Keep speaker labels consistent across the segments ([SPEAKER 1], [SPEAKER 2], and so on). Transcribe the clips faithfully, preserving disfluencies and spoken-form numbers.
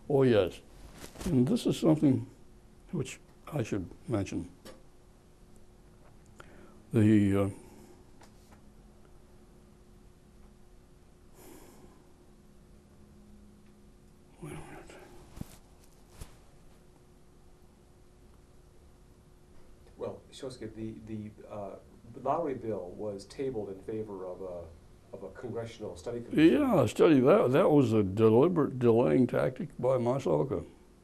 [SPEAKER 1] Oh, yes. And this is something which I should mention. The uh, wait a minute.
[SPEAKER 2] Well, Shostak, the the uh, Lowry bill was tabled in favor of a of a congressional study commission.
[SPEAKER 1] Yeah, study that. That was a deliberate delaying tactic by Masaoka.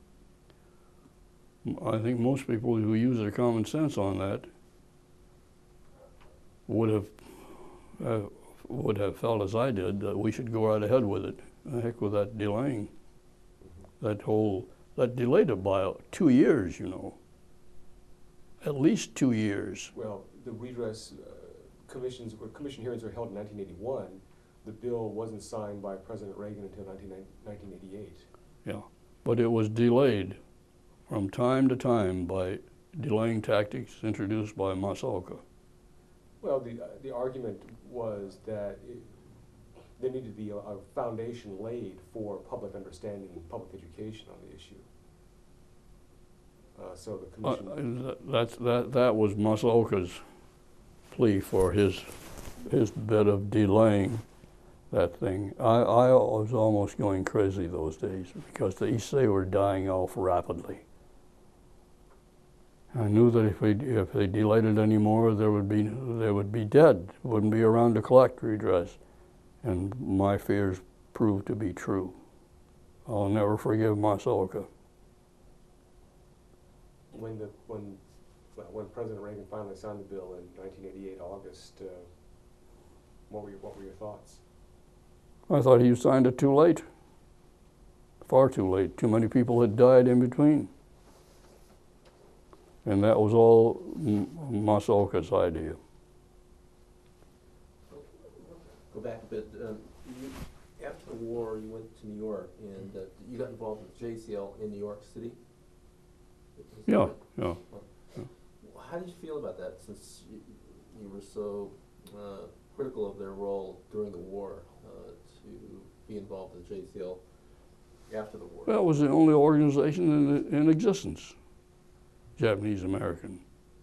[SPEAKER 1] I think most people who use their common sense on that would have uh, would have felt as I did that we should go right ahead with it. The heck with that delaying. Mm-hmm. That whole that delayed it by two years, you know. At least two years.
[SPEAKER 2] Well, the redress uh, commissions were commission hearings were held in nineteen eighty-one. The bill wasn't signed by President Reagan until nineteen eighty-eight.
[SPEAKER 1] Yeah, but it was delayed from time to time by delaying tactics introduced by Masaoka.
[SPEAKER 2] Well, the uh, the argument was that it, there needed to be a, a foundation laid for public understanding and public education on the issue. Uh, so the commission.
[SPEAKER 1] Uh, that, that that was Masaoka's plea for his his bit of delaying that thing. I, I was almost going crazy those days because the Issei were dying off rapidly. I knew that if they if they delayed it anymore, there would be they would be dead. Wouldn't be around to collect redress, and my fears proved to be true. I'll never forgive Masaoka.
[SPEAKER 2] When the when well, when President Reagan finally signed the bill in nineteen eighty-eight August, uh, what were your, what were your thoughts?
[SPEAKER 1] I thought he signed it too late. Far too late. Too many people had died in between. And that was all Masaoka's idea.
[SPEAKER 3] Go back a bit. Um, you, after the war, you went to New York, and uh, you got involved with J C L in New York City?
[SPEAKER 1] Yeah, yeah.
[SPEAKER 3] yeah. How did you feel about that, since you, you were so uh, critical of their role during the war, uh, to be involved with J C L after the war?
[SPEAKER 1] Well, it was the only organization in, in existence, Japanese American.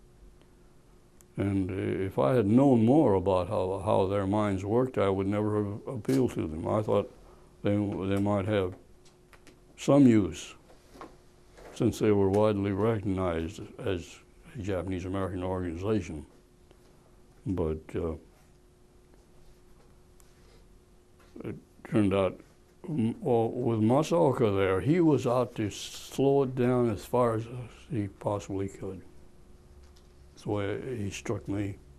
[SPEAKER 1] And uh, if I had known more about how, how their minds worked, I would never have appealed to them. I thought they, they might have some use, since they were widely recognized as a Japanese American organization. But uh, it turned out, well, with Masaoka there, he was out to slow it down as far as he possibly could. That's the way he struck me.